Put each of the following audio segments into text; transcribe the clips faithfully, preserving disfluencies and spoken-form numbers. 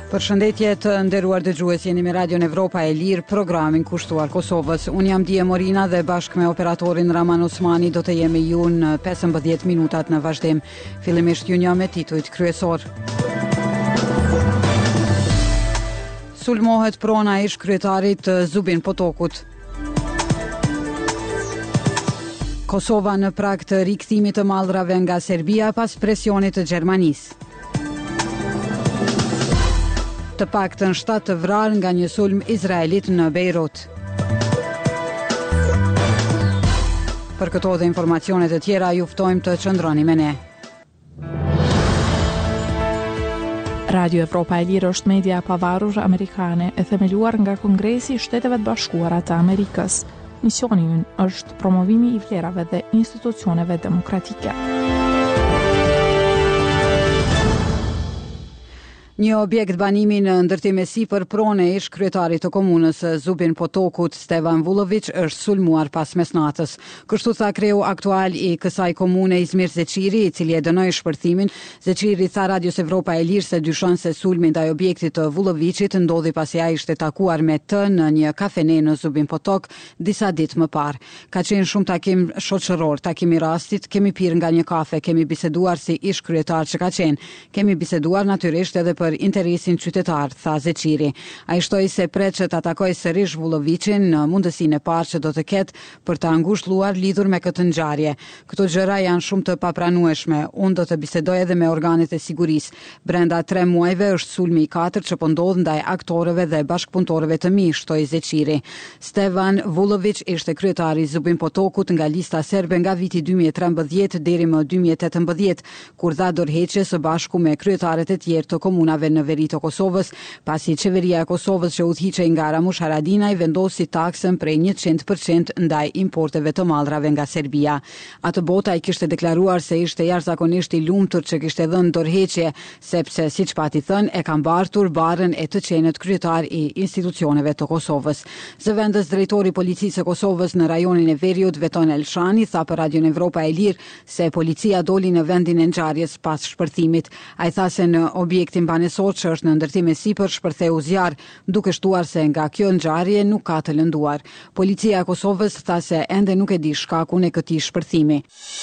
Përshëndetje të nderuar dëgjues, jeni me Radion Evropa e Lirë, programin kushtuar Kosovës. Unë jam Dije Morina dhe bashkë me operatorin Raman Osmani do të jemi ju në pesëmbëdhjetë minutat në vazhdim. Fillimisht ju një me titujt kryesor. Sulmohet prona e ish-kryetarit Zubin Potokut. Kosova në prag të rikthimit të mallrave nga Serbia pas presionit të Gjermanisë. Të paktën shtatë të vrarë nga një sulm izraelit në Beirut. Për këto dhe informacionet e tjera ju ftojmë të qëndroni me ne. Radio Evropa e Lirë është media pavarur amerikane e themeluar nga Kongresi i Shteteve të Bashkuara të Amerikës. Misioni i ynë është promovimi i vlerave dhe institucioneve demokratike. Një objekt banimi në ndërtim e sipër prone ish kryetarit të komunës Zubin Potokut, Stevan Vulović, është sulmuar pas mesnatës. Kështu tha kreu aktual i kësaj komune Izmir Zeçiri, i cili e dënoi shpërthimin. Zeçiri tha Radios Evropa e Lirë se dyshon se sulmi ndaj objektit të Vulovićit ndodhi pasi ai ishte takuar me të në një kafene në Zubin Potok disa ditë më parë. Ka qenë shumë takim shoqëror, takim i rastit, kemi pirë nga një kafe, kemi biseduar si ish kryetar që ka qenë. Kemi biseduar natyrisht edhe për interesin qytetar, tha Zeçiri. Ai shtoi se pret që ta takojë sërish Vulovićin në mundësinë e parë që do të ketë për të ngushëlluar lidhur me këtë ngjarje. Këto gjëra janë shumë të papranueshme. Unë do të bisedoj edhe me organet e sigurisë. Brenda tre muajve është sulmi i katërt që po ndodh ndaj aktorëve dhe bashkëpunëtorëve të mi, shtoi Zeçiri. Stevan Vulović ishte kryetari i Zubin Potokut nga lista serbe nga viti dy mijë e trembëdhjetë deri më dy mijë e tetëmbëdhjetë, kur dha dorëheqje së bashku me kryetarët e tjerë të komunave në veri të Kosovës, pasi qeveria e Kosovës që udhëhiqej nga Ramush Haradinaj vendosi taksën prej njëqind përqind ndaj importeve të mallrave nga Serbia. Atë bota i kishte deklaruar se ishte jashtëzakonisht i lumtur që kishte dhënë dorëheqje, sepse siç pati thënë e ka mbartur barrën e të qenët kryetar i institucioneve të Kosovës. Zëvendës drejtori i policisë së Kosovës në rajonin e Veriut, Veton Elshani, tha për Radion Evropa e Lirë se policia doli në vendin e ngjarjes pas shpërthimit. Ai tha se në objektin banesor që është në ndërtim e sipër shpërtheu zjarr, duke shtuar se nga kjo ngjarje nuk ka të lënduar. Policia e Kosovës tha se ende nuk e di shkakun e këtij shpërthimi.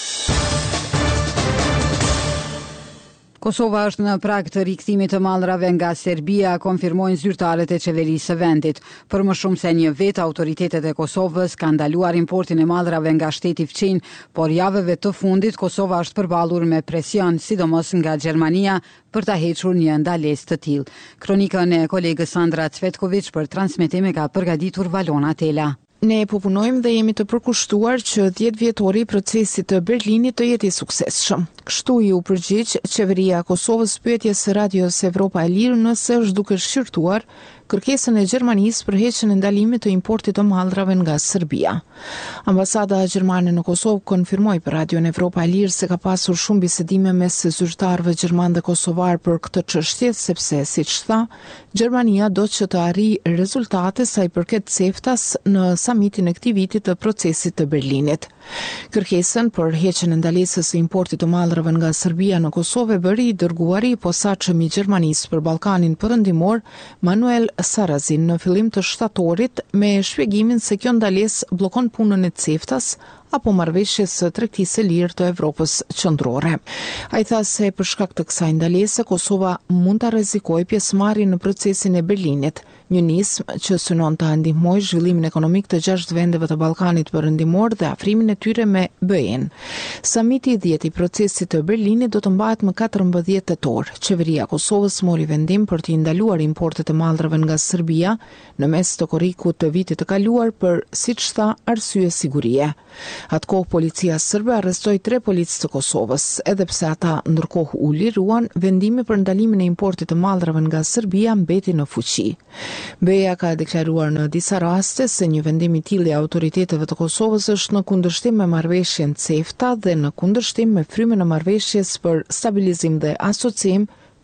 Kosova është në prag të rikthimit të mallrave nga Serbia, konfirmojnë zyrtarët e qeverisë së vendit. Për më shumë se një vit, autoritetet e Kosovës kanë ndaluar importin e mallrave nga shteti fqin, por javëve të fundit Kosova është përballur me presion, sidomos nga Gjermania, për ta hequr një ndalesë të tillë. Kronikën e kolegës Sandra Cvetković për transmetim e ka përgatitur Valona Tela. Ne po punojmë dhe jemi të përkushtuar që dhjetë vjetori i procesit të Berlinit të jetë i suksesshëm. Kështu i u përgjigj qeveria e Kosovës pyetjes së Radios Evropa e Lirë nëse është duke shqyrtuar kërkesën e Gjermanisë për heqjen e ndalimit të importit të mallrave nga Serbia. Ambasada gjermane në Kosovë konfirmoi për Radion Evropa e Lirë se ka pasur shumë bisedime mes zyrtarëve gjerman dhe kosovar për këtë çështje, sepse siç tha, Gjermania do që të arrijë rezultate sa i përket CEFTA-s në samitin e këtij viti të procesit të Berlinit. Kërkesën për heqjen e ndalesës së importit të mallrave nga Serbia në Kosovë bëri i dërguari i posaçëm i Gjermanisë për Ballkanin Perëndimor, Manuel Sarazin, në fillim të shtatorit, me shpjegimin se kjo ndalesë bllokon punën e CEFTA-s apo marrëveshjes së tregtisë së lirë të Evropës qendrore. Ai tha se për shkak të kësaj ndalese Kosova mund ta rrezikojë pjesëmarrjen në procesin e Berlinit, një nismë që synon të ndihmojë zhvillimin ekonomik të gjashtë vendeve të Ballkanit Perëndimor dhe afrimin e tyre me B E-n. Samiti i dhjetë i procesit të Berlinit do të mbahet më katërmbëdhjetë tetor. Qeveria e Kosovës mori vendim për të ndaluar importet e mallrave nga Serbia në mes të korrikut të vitit të kaluar për, siç tha, arsye sigurie. Atkohë policia serbe arrestoi tre policë të Kosovës, edhe pse ata ndërkohë u liruan, vendimi për ndalimin e importit të mallrave nga Serbia mbeti në fuqi. B E-ja ka deklaruar në disa raste se një vendim i tillë i autoriteteve të Kosovës është në kundërshtim me marrëveshjen CEFTA dhe në kundërshtim me frymën e marrëveshjes për stabilizim dhe asocim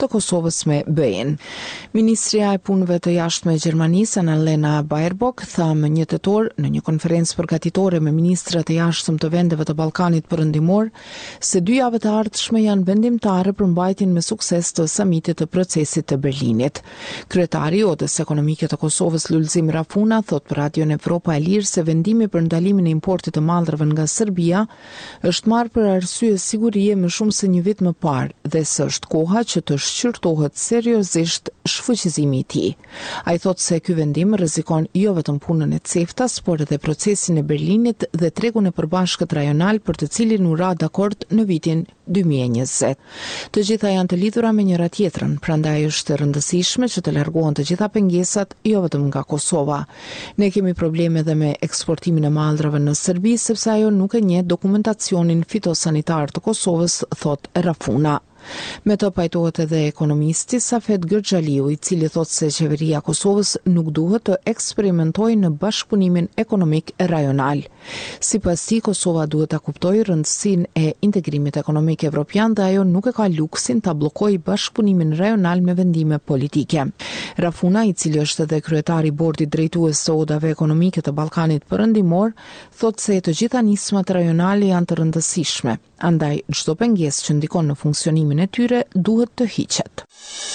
të Kosovës me B E-n. Ministria e Punëve të Jashtme e Gjermanisë, Annalena Baerbock, tha më një tetor në një konferencë përgatitore me ministrat e jashtëm të vendeve të Ballkanit Perëndimor se dy javët e ardhshme janë vendimtare për mbajtjen me sukses të samitit të procesit të Berlinit. Kryetari i Odës Ekonomike të Kosovës, Lulzim Rafuna, thot për Radion Evropa e Lirë se vendimi për ndalimin e importit të mallrave nga Serbia është marrë për arsye sigurie më shumë se një vit më parë dhe se është koha që të shqyrtohet seriozisht shfuqizimi i tij. Ai thot se ky vendim rrezikon jo vetëm punën e CEFTA-s, por edhe procesin e Berlinit dhe tregun e përbashkët rajonal për të cilin u ra dakord në vitin dy mijë e njëzet. Të gjitha janë të lidhura me njëra tjetrën, prandaj është e rëndësishme që të largohen të gjitha pengesat, jo vetëm nga Kosova. Ne kemi probleme edhe me eksportimin e mallrave në Serbi sepse ajo nuk e njeh dokumentacionin fitosanitar të Kosovës, thot Rafuna. Me të pajtohet edhe ekonomisti Safet Gërxhaliu, i cili thot se qeveria e Kosovës nuk duhet të eksperimentojë në bashkëpunimin ekonomik rajonal. Sipas tij, Kosova duhet ta kuptojë rëndësinë e integrimit ekonomik evropian dhe ajo nuk e ka luksin ta bllokojë bashkëpunimin rajonal me vendime politike. Rafuna, i cili është edhe kryetari i bordit drejtues të odave ekonomike të Ballkanit Perëndimor, thot se të gjitha nismat rajonale janë të rëndësishme, andaj çdo pengesë që ndikon në funksionimin e tyre duhet të hiqet.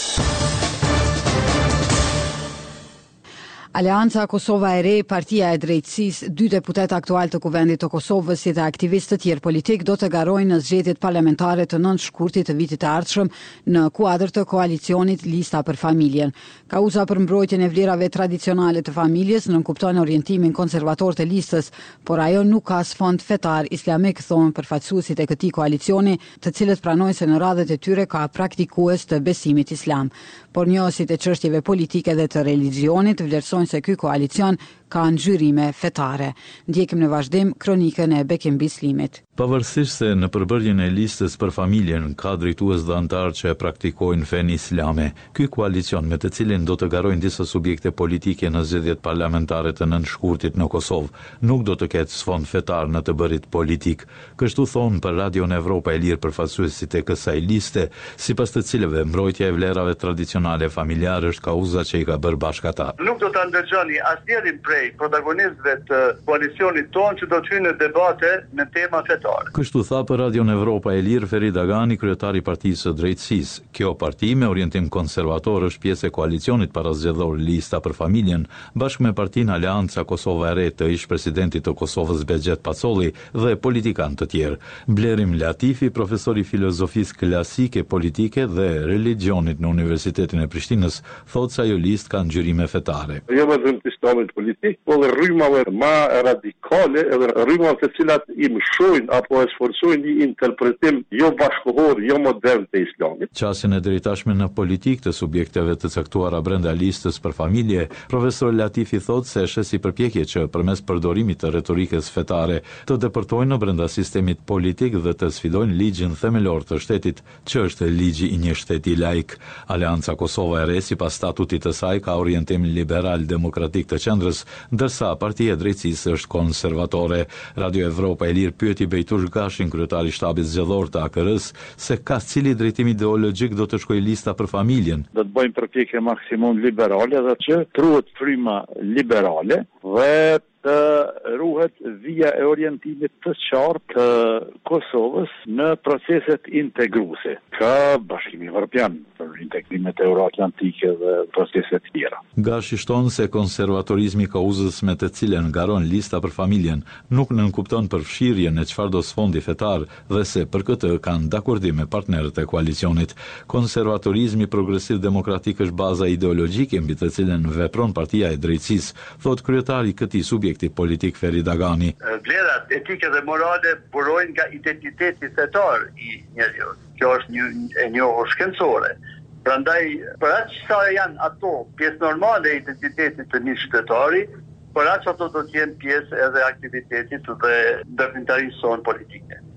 Aleanca Kosova e Re, Partia e Drejtësisë, dy deputet aktual të Kuvendit të Kosovës si dhe aktivistë të tjerë politik do të garojnë në zgjedhjet parlamentare të nëntë shkurtit të vitit të ardhshëm në kuadër të koalicionit Lista për Familjen. Kauza për mbrojtjen e vlerave tradicionale të familjes nënkupton orientimin konservator të listës, por ajo nuk ka sfond fetar islamik, thonë përfaqësuesit e këtij koalicioni, të cilët pranojnë se në radhët e tyre ka praktikues të besimit islam. Por njohësit e çështjeve politike dhe të religjionit vlerësojnë se ky koalicion ka ngjyrime fetare. Ndjekim në vazhdim kronikën e Bekim Bislimit. Pavarësisht se në përbërjen e listës për familjen ka drejtues dhe anëtar që e praktikojnë fenë islame, ky koalicion me të cilin do të garojnë disa subjekte politike në zgjedhjet parlamentare të nëntë shkurtit në Kosovë, nuk do të ketë sfond fetar në të bërit politik. Kështu thonë për Radion Evropa e Lirë përfaqësuesit e kësaj liste, sipas të cilëve mbrojtja e vlerave tradicionale familjare është kauza që i ka bërë bashkë ata. Nuk do ta ndërgjoni asnjërin prej protagonistëve të koalicionit tonë që do të hyjnë në debate në tema fetare. Kështu tha për Radion Evropa e Lirë Ferit Dagani, kryetari i Partisë së Drejtësisë. Kjo parti me orientim konservator është pjesë e koalicionit parazgjedhor Lista për Familjen, bashkë me partinë Aleanca Kosova e Re të ish-presidentit të Kosovës Bexhet Pacolli dhe politikanë të tjerë. Blerim Latifi, profesor i filozofisë klasike, politike dhe religionit në Universitetin e Prishtinës, thotë se ajo listë ka ngjyrime fetare. Jo vetëm të islamit politik, por dhe rrymave më radikale, edhe rrymave të cilat i mshojnë apo e sforcojnë një interpretim jo bashkëkohor, jo modern të islamit. Qasjen e drejtashme në politik të subjekteve të caktuara brenda listës për familje, profesor Latifi thotë se është si përpjekje që përmes përdorimit të retorikës fetare të depërtojnë në brenda sistemit politik dhe të sfidojnë ligjin themelor të shtetit, që është ligji i një shteti laik. Aleanca Kosova e Re, sipas statutit të saj, ka orientim liberal demokratik të qendrës, ndërsa Partia e Drejtësisë është konservatore. Radio Evropa e Lirë pyeti Bejtush Gashin, kryetari i shtabit zgjedhor të A K R-s, se ka cili drejtim ideologjik do të shkojë Lista për Familjen. Do të bëjmë përpjekje maksimum liberale dhe që truhet fryma liberale dhe të ruhet vija e orientimit të qartë të Kosovës në proceset integruese ka Bashkimi Evropian për integrimet euroatlantike dhe proceset tjera. Gashi shton se konservatorizmi kauzës me të cilën garon Lista për Familjen nuk nënkupton përfshirjen e çfarëdo sfondi fetar dhe se për këtë kanë dakordim me partnerët e koalicionit. Konservatorizmi progresiv demokratik është baza ideologjike mbi të cilën vepron Partia e Drejtësisë, thot kryetari i këtij subjekti politik Ferit Dagani. Vlerat etike dhe morale burojnë nga identiteti fetar i njeriu. Kjo është një e njohur shkencore. Prandaj, për aq sa janë ato pjesë normale e identitetit të një shtetari, për aq ato do të jenë pjesë edhe aktivitetit dhe ndërtimtarisë sonë politike.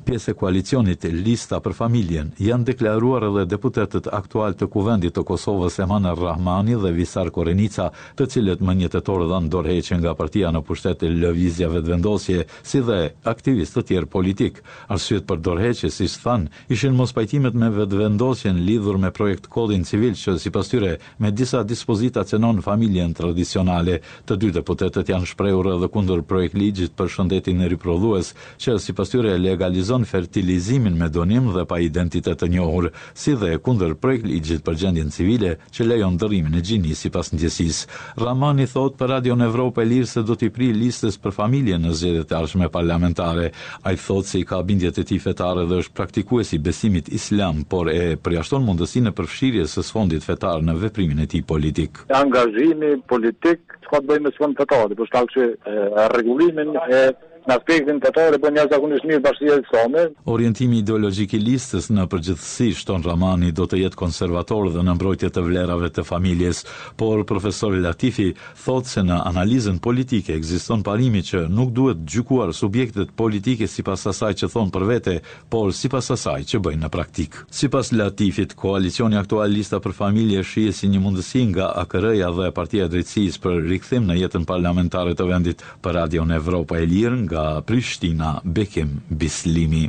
pjesë e koalicionit Lista për Familjen, janë deklaruar edhe deputetët aktual të Kuvendit të Kosovës Eman Rahmani dhe Visar Korenica, të cilët më një tetor dhanë dorëheqje nga partia në pushtet e lëvizjave të vendosje, si dhe aktivistë të tjerë politik. Arsyet për dorëheqje, siç thanë, ishin mos pajtimet me vetëvendosjen lidhur me projekt kodin civil që sipas tyre me disa dispozita cenon familjen tradicionale. Të dy deputetët janë shprehur edhe kundër projekt ligjit për shëndetin riprodhues, që sipas tyre legalizon fertilizimin me donim dhe pa identitet të njohur, si dhe kundër projekt ligjit për gjendjen civile që lejon dërimin e gjinisë sipas ndjesisë. Rahmani thot për Radion Evropa e Lirë se do t'i prij listës për familjen në zgjedhjet e ardhshme parlamentare. Ai thot se i ka bindjet e tij fetare dhe është praktikues i besimit islam, por e përjashton mundësinë e përfshirjes së sfondit fetar në veprimin e tij politik. Angazhimi politik s'ka të bëjë me sfond fetar, por shkak se rregullimin e në aspektin fetar e bën jashtëzakonisht mirë Bashkia Islame. Orientimi ideologjik i listës në përgjithësi, shton Rahmani, do të jetë konservator dhe në mbrojtje të vlerave të familjes, por profesor Latifi thot se në analizën politike ekziston parimi që nuk duhet gjykuar subjektet politike sipas asaj që thon për vete, por sipas asaj që bëjnë në praktik. Sipas Latifit, koalicioni aktual Lista për Familje shihet si një mundësi nga A K R-ja dhe Partia e Drejtësisë për rikthim në jetën parlamentare të vendit. Për Radion Evropa e Lirë nga Prishtina, Bekim Bislimi.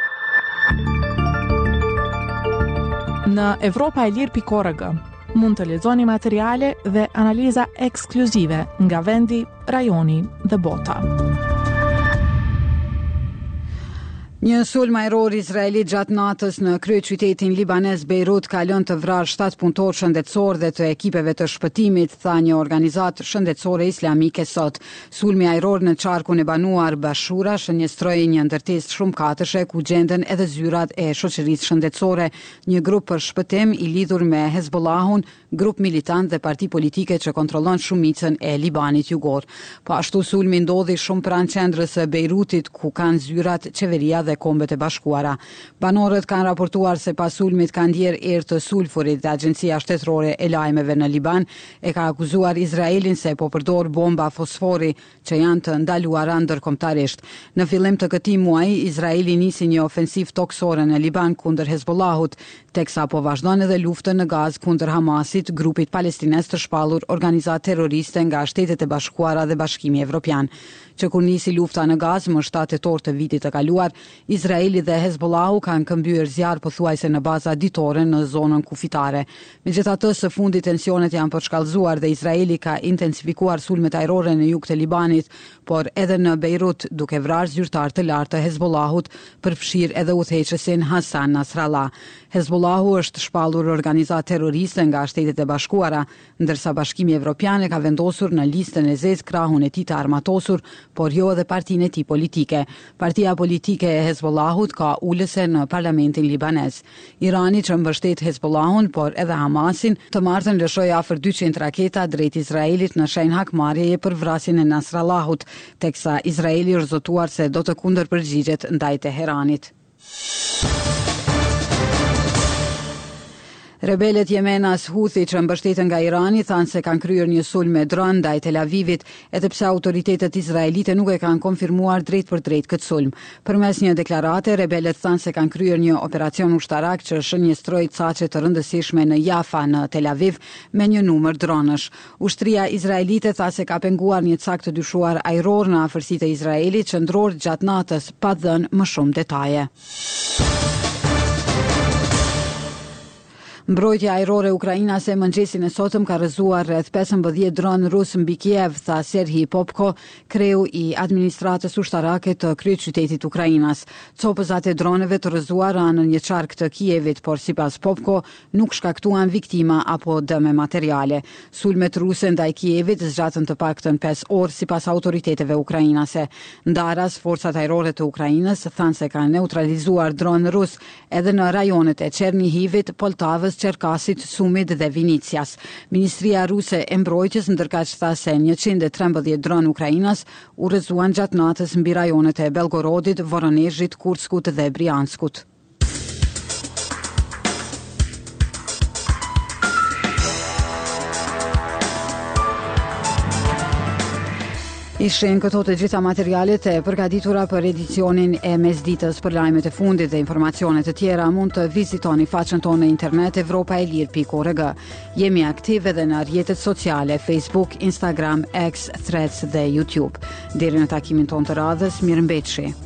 Në Evropa e Lirë pikë org mund të lexoni materiale dhe analiza ekskluzive nga vendi, rajoni dhe bota. Një sulm ajror izraeli gjatë natës në kryeqytetin libanez Beirut ka lënë të vrarë shtatë punëtorë shëndetësor dhe të ekipeve të shpëtimit, tha një organizatë shëndetësore islamike sot. Sulmi ajror në qarkun e banuar Bashura shënjestroi një ndërtesë shumë katëshe ku gjenden edhe zyrat e shoqërisë shëndetësore, një grup për shpëtim i lidhur me Hezbollahun, grup militant dhe parti politike që kontrollon shumicën e Libanit jugor. Po ashtu sulmi ndodhi shumë pranë qendrës së Beirutit ku kanë zyrat, qeveria dhe Kombet e Bashkuara. Banorët kanë raportuar se pas sulmit kanë ndjer erë të sulfurit dhe Agjencia Shtetërore e Lajmeve në Liban e ka akuzuar Izraelin se po përdor bomba fosfori që janë të ndaluara ndërkombëtarisht. Në fillim të këtij muaji, Izraeli nisi një ofensiv toksore në Liban kundër Hezbollahut, teksa po vazhdon edhe luftën në Gazë kundër Hamasit, grupit palestinez të shpallur organizatë terroriste nga Shtetet e Bashkuara dhe Bashkimi Evropian. Që kur nisi lufta në Gazë më shtatë tetor të vitit të kaluar, Izraeli dhe Hezbollahu kanë këmbyer zjarr pothuajse në baza ditore në zonën kufitare. Megjithatë, së fundi tensionet janë përshkallëzuar dhe Izraeli ka intensifikuar sulmet ajrore në jug të Libanit, por edhe në Beirut, duke vrarë zyrtar të lartë të Hezbollahut, përfshir edhe udhëheqësin Hasan Nasrallah. Hezbollahu është shpallur organizatë terroriste nga Shtetet e Bashkuara, ndërsa Bashkimi Evropian e ka vendosur në listën e zezë krahun e tij të armatosur, por jo edhe partinë e tij politike. Partia politike e Hezbollahut ka ulëse në parlamentin libanez. Irani që mbështet Hezbollahun, por edhe Hamasin, të martën lëshoi afër dyqind raketa drejt Izraelit në shenjë hakmarrjeje për vrasjen e Nasrallahut, teksa Izraeli është zotuar se do të kundërpërgjigjet ndaj Teheranit. Rebelët Jemenas Houthi që mbështeten nga Irani thanë se kanë kryer një sulm me dron ndaj Tel Avivit, edhe pse autoritetet izraelite nuk e kanë konfirmuar drejt për drejt këtë sulm. Përmes një deklarate, rebelët thanë se kanë kryer një operacion ushtarak që shënjestroi caqe të rëndësishme në Jaffa në Tel Aviv me një numër dronësh. Ushtria izraelite tha se ka penguar një cak të dyshuar ajror në afërsitë e Izraelit qendror gjatë natës, pa dhënë më shumë detaje. Mbrojtja ajrore ukrainase mëngjesin e sotëm ka rrëzuar rreth pesëmbëdhjetë dron rus mbi Kiev, tha Serhij Popko, kreu i administratës ushtarake të kryeqytetit Ukrainas. Copëzat e droneve të rrëzuara në një qark të Kievit, por sipas Popko nuk shkaktuan viktima apo dëme materiale. Sulmet ruse ndaj Kievit zgjatën të paktën pesë orë sipas autoriteteve ukrainase. Ndaras, forcat ajrore të Ukrainës thanë se kanë neutralizuar dron rus edhe në rajonet e Çernihivit, Poltavës, Çerkasit, Sumit dhe Vinicias. Ministria ruse e mbrojtjes ndërkaq tha se njëqind e trembëdhjetë dron ukrainas u rrëzuan gjatë natës mbi rajonet e Belgorodit, Voronezhit, Kurskut dhe Brianskut. Ishin këto të gjitha materialet e përgatitura për edicionin e mesditës. Për lajmet e fundit dhe informacionet të tjera mund të vizitoni faqen tonë në internet evropa e lirë pikë org. Jemi aktive edhe në rrjetet sociale Facebook, Instagram, X, Threads dhe YouTube. Deri në takimin tonë të radhës, mirëmbëjtje.